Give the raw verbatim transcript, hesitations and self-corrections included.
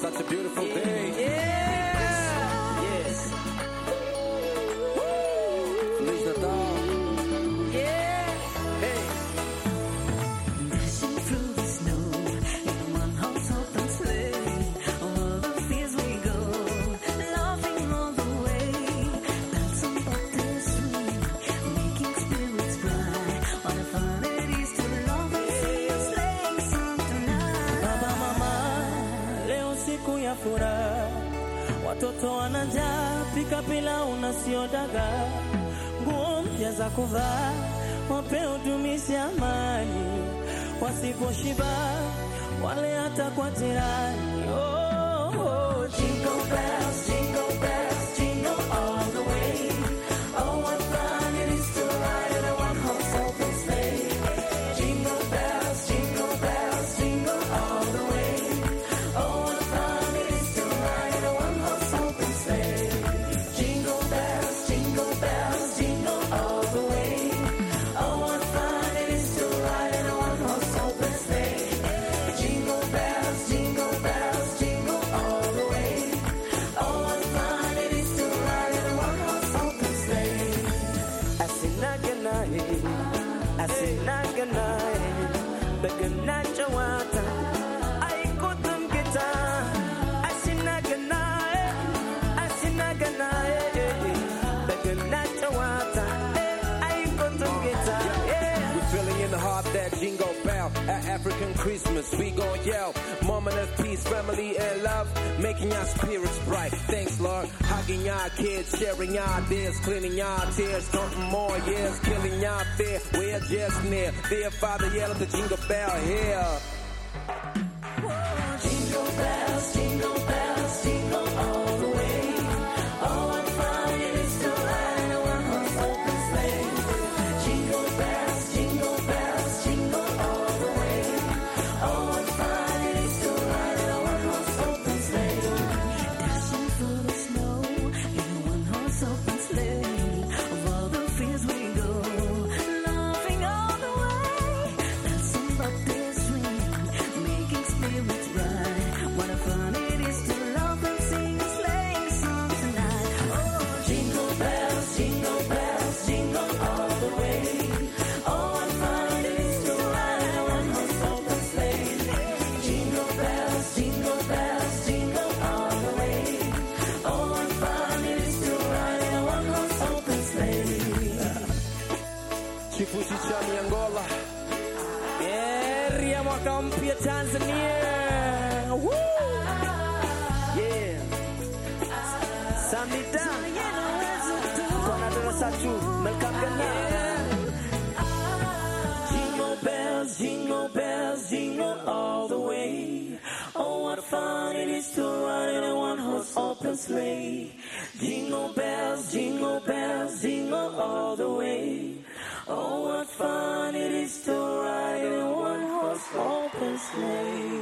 such a beautiful day. Yeah. Yes. Feliz Natal. Yeah. Hey. Dashing through the snow in one horse open sleigh, over the fields we go, laughing all the way. Bells on bobtails swing, making spirits bright. What a fun it is to love and sing a sleighing song tonight. Baba mama, leo siku ya furaha, watoto wanajaa, pika pilau na sio dagaa, nguo mpya za kuvaa, wape utumishi amani, wasiposhiba wale hata kwa jirani. Oh, oh, jingle bells, jingle bells, jingle all the way. Oh, what fun it is to ride in a one-horse open sleigh. Jingle bells, jingle bells, jingle all the way. Oh, what fun it is to ride in a one-horse open sleigh. Jingle bells, jingle bells, jingle all the way. Oh, what fun it is to ride in a one-horse open sleigh. Jingle bells, jingle bells, jingle all the way. Oh, what fun it is to ride in a one-horse open sleigh. Asinaganae, asinaganae, beganachawata, aikutum kita. Asinaganae, asinaganae, beganachawata, aikutum kita. Yeah. We're feeling in the heart that jingle bell. At African Christmas, we gon' yell. Moment of peace, family, and love, making your spirits bright. Thanks, Lord. Hugging your kids, sharing your ideas, cleaning your tears, counting more years, killing your fear. We're just near. Dear Father, yell at the jingle bell here. Jingle bells, jingle bells, jingle all the way. Oh, what fun it is to ride in a one-horse open sleigh. Jingle bells, jingle bells, jingle all the way. Oh, what fun it is to ride in a one-horse open sleigh. Dashing through the snow in a one-horse open sleigh, over the fields we go, laughing all the way. Bells on bobtails swing, making spirits bright. What a fun it is to love and sing a sleighing song tonight. Oh, Jingle bells, jingle bells, jingle all the way. Oh, what fun it is to ride in a one-horse open sleigh. Jingle bells, jingle bells, jingle all the way. Oh, what fun it is to ride in a one-horse open sleigh. Chifusi Chami Angola. Heri ya mwaka mpya Tanzania. Woo! Yeah. Samida. Kona darasa tu, Malcolm Gana. Jingle bells, jingle bells, jingle all the way. Oh, what fun it is to ride in a one-horse open sleigh. Jingle bells, jingle bells, jingle all the way. Oh, what fun it is to ride in a one-horse open sleigh.